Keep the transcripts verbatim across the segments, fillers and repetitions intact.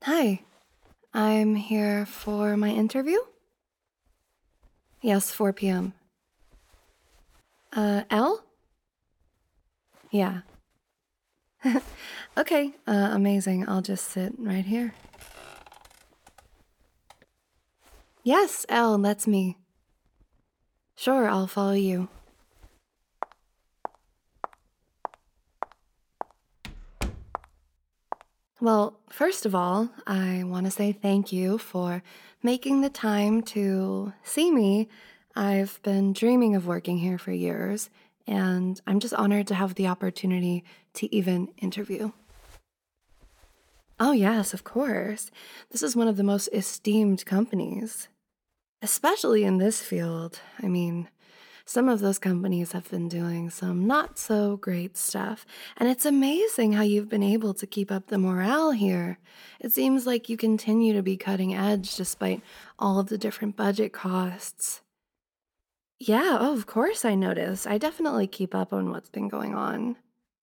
Hi, I'm here for my interview. Yes, four p m. Uh, L? Yeah. Okay, uh, amazing. I'll just sit right here. Yes, L, that's me. Sure, I'll follow you. Well, first of all, I want to say thank you for making the time to see me. I've been dreaming of working here for years, and I'm just honored to have the opportunity to even interview. Oh, yes, of course. This is one of the most esteemed companies, especially in this field. I mean, some of those companies have been doing some not so great stuff, and it's amazing how you've been able to keep up the morale here. It seems like you continue to be cutting edge despite all of the different budget costs. Yeah, oh, of course I notice. I definitely keep up on what's been going on.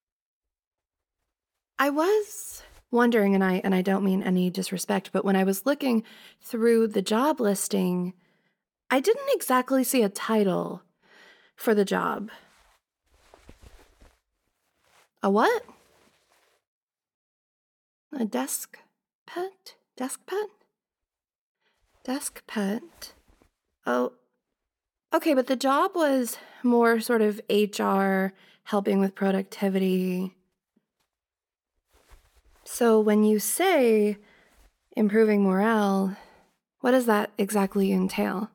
I was wondering, and I and I don't mean any disrespect, but when I was looking through the job listing, I didn't exactly see a title for the job. A what? A desk pet? Desk pet? Desk pet. Oh, okay, but the job was more sort of H R, helping with productivity. So when you say improving morale, what does that exactly entail?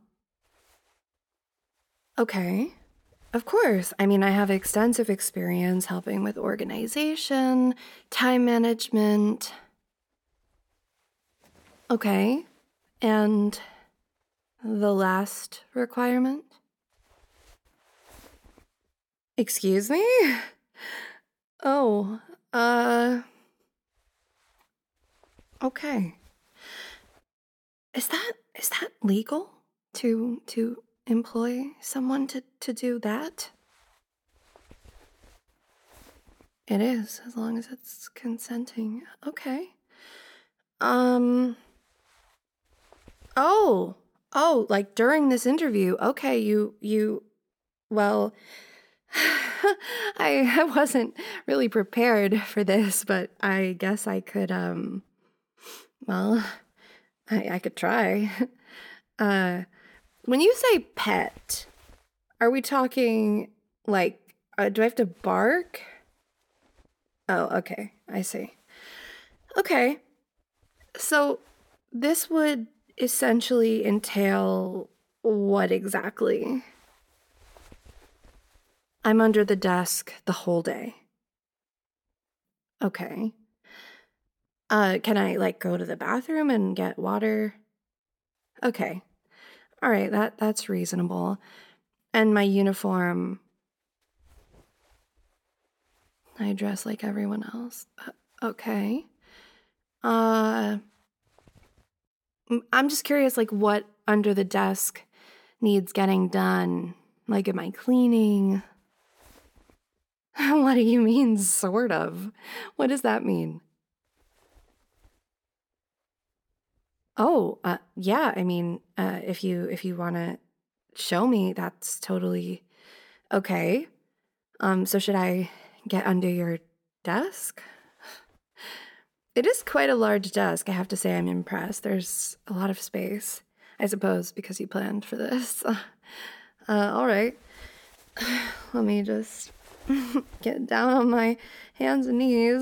Okay. Of course. I mean, I have extensive experience helping with organization, time management. Okay. And the last requirement? Excuse me? Oh, uh, okay. Is that is that legal to to employ someone to to do that? It is, as long as it's consenting. Okay. Um, oh. Oh, like during this interview. Okay, you you well, I I wasn't really prepared for this, but I guess I could um well, I I could try. Uh when you say pet, are we talking like uh, do I have to bark? Oh, okay. I see. Okay. So this would essentially entail what exactly? I'm under the desk the whole day. Okay. Uh, can I like go to the bathroom and get water? Okay. All right, that that's reasonable. And my uniform, I dress like everyone else. Uh, okay. Uh, m- I'm just curious, like what under the desk needs getting done? Like, am I cleaning? What do you mean, sort of? What does that mean? Oh, uh, yeah. I mean, uh, if you if you want to show me, that's totally okay. Um, so should I get under your desk? It is quite a large desk. I have to say, I'm impressed. There's a lot of space, I suppose, because you planned for this. Uh, all right. Let me just get down on my hands and knees.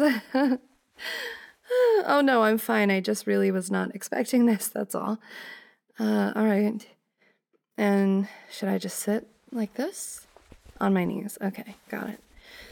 Oh no, I'm fine. I just really was not expecting this. That's all. Uh, all right. And should I just sit like this? On my knees. Okay, got it.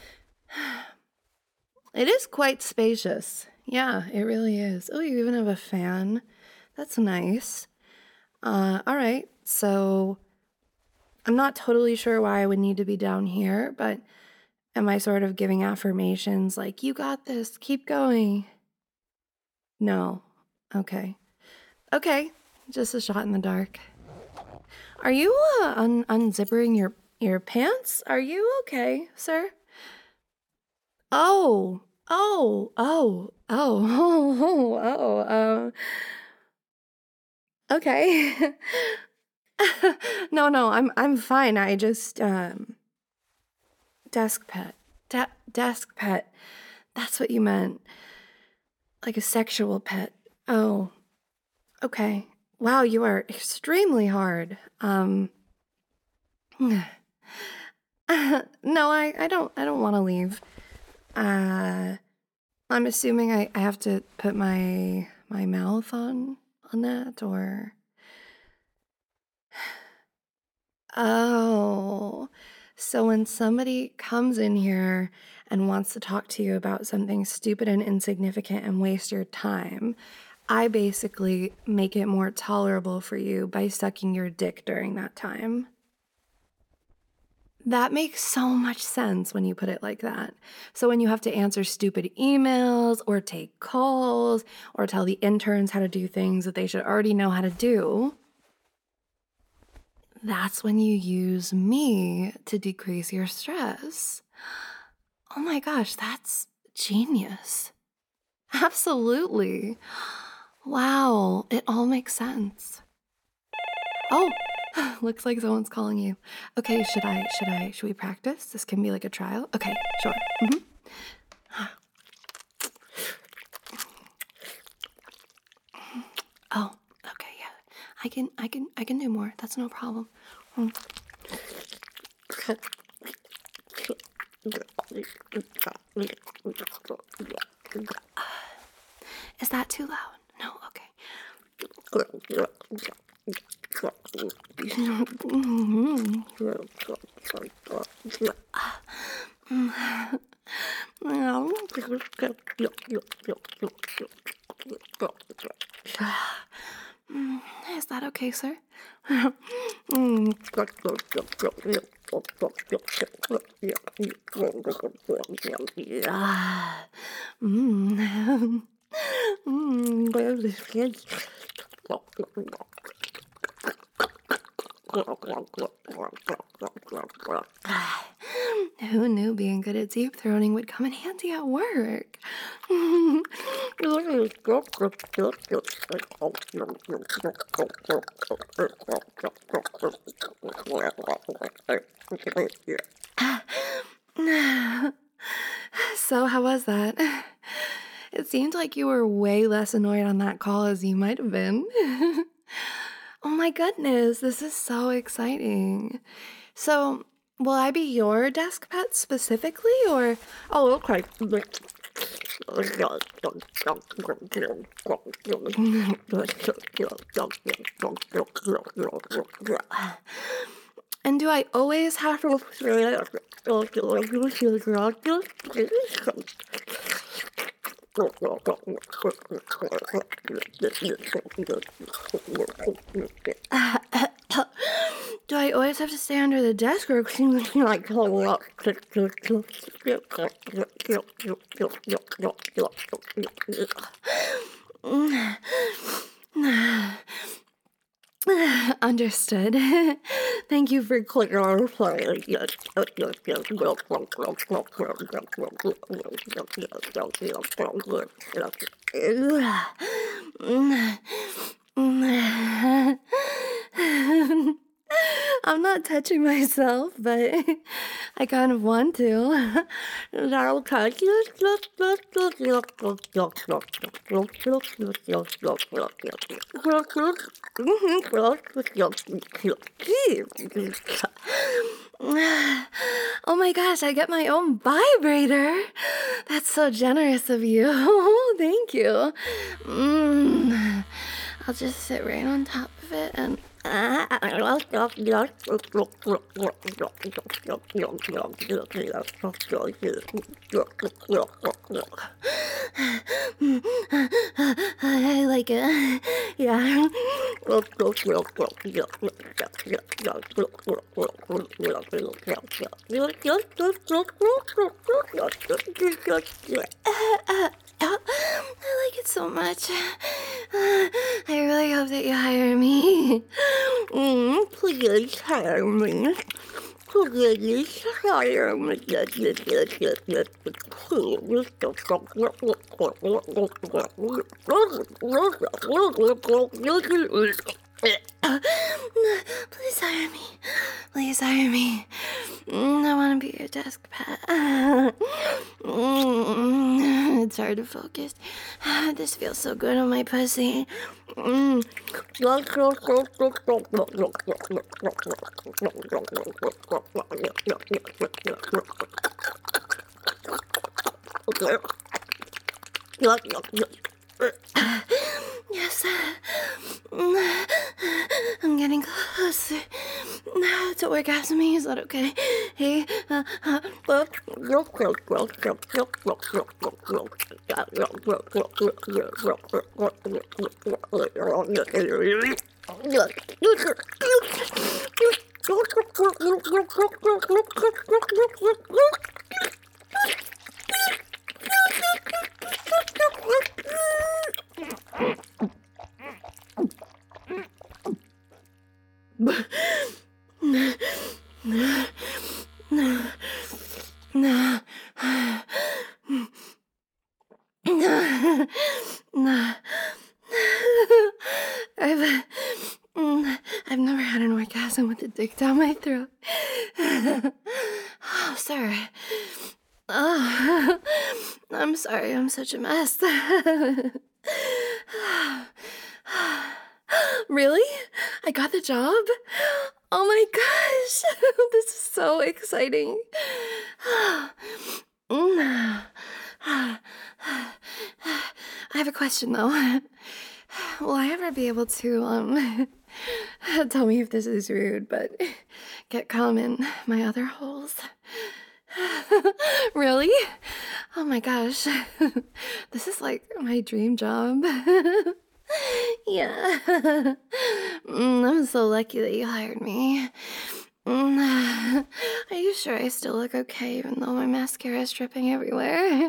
It is quite spacious. Yeah, it really is. Oh, you even have a fan. That's nice. Uh, all right. So I'm not totally sure why I would need to be down here, but am I sort of giving affirmations like, you got this, keep going? No. Okay. Okay. Just a shot in the dark. Are you uh, un- unzipping your your pants? Are you okay, sir? Oh. Oh, oh, oh, oh, oh, um, okay. No, no, I'm I'm fine. I just um desk pet. De- desk pet. That's what you meant. Like a sexual pet. Oh, okay. Wow, you are extremely hard. Um no, I I don't I don't want to leave. Uh I'm assuming I, I have to put my my mouth on on that or oh. So when somebody comes in here and wants to talk to you about something stupid and insignificant and waste your time, I basically make it more tolerable for you by sucking your dick during that time. That makes so much sense when you put it like that. So when you have to answer stupid emails or take calls or tell the interns how to do things that they should already know how to do, that's when you use me to decrease your stress. Oh my gosh, that's genius. Absolutely. Wow, it all makes sense. Oh, looks like someone's calling you. Okay, should I, should I, should we practice? This can be like a trial. Okay, sure. Mhm. Oh, okay, yeah. I can, I can, I can do more. That's no problem. Mm. Is that too loud? No, okay. Mm, Is that okay, sir? Mm. Ah, mm. Mm, Who knew being good at deep throating would come in handy at work? So, how was that? It seemed like you were way less annoyed on that call as you might have been. Oh my goodness, this is so exciting. So, will I be your desk pet specifically, or? Oh, okay. And do I always have to? Do I always have to stay under the desk, or can you like pull up? Understood. Thank you for clarifying. I'm not touching myself, but I kind of want to. Is that okay? Oh my gosh, I get my own vibrator. That's so generous of you. Thank you. Mm. I'll just sit right on top of it and. I like it. Yeah. I like it so much. I really hope that you hire me. Mm, please hire me. Please hire me. Please hire me. Please hire me. Mm, I want to be your desk pet. Mm, It's hard to focus. This feels so good on my pussy. Mm. Yes. Mm, I'm getting closer to orgasming. Is that okay? Hey. Uh, uh, I've, mm, I've never had an orgasm with a dick down my throat. Oh, sorry. Oh, I'm sorry, I'm such a mess. Really? I got the job? Oh my gosh, this is so exciting. Mm. I have a question though. Will I ever be able to, um, tell me if this is rude, but get cum in my other holes? Really? Oh my gosh. This is like my dream job. Yeah. Mm, I'm so lucky that you hired me. Mm, Are you sure I still look okay even though my mascara is dripping everywhere?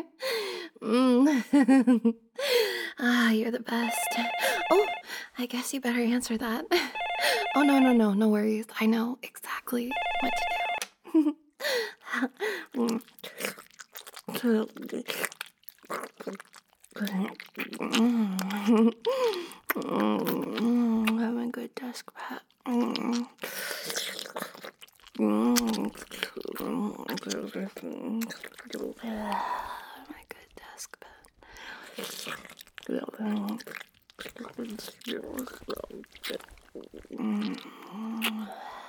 Mm. Ah, you're the best. Oh, I guess you better answer that. Oh, no, no, no, no worries. I know exactly what to do. Mm. Mm, I'm a good desk pet. Mm. Mm. I'm a good desk pet. Mm.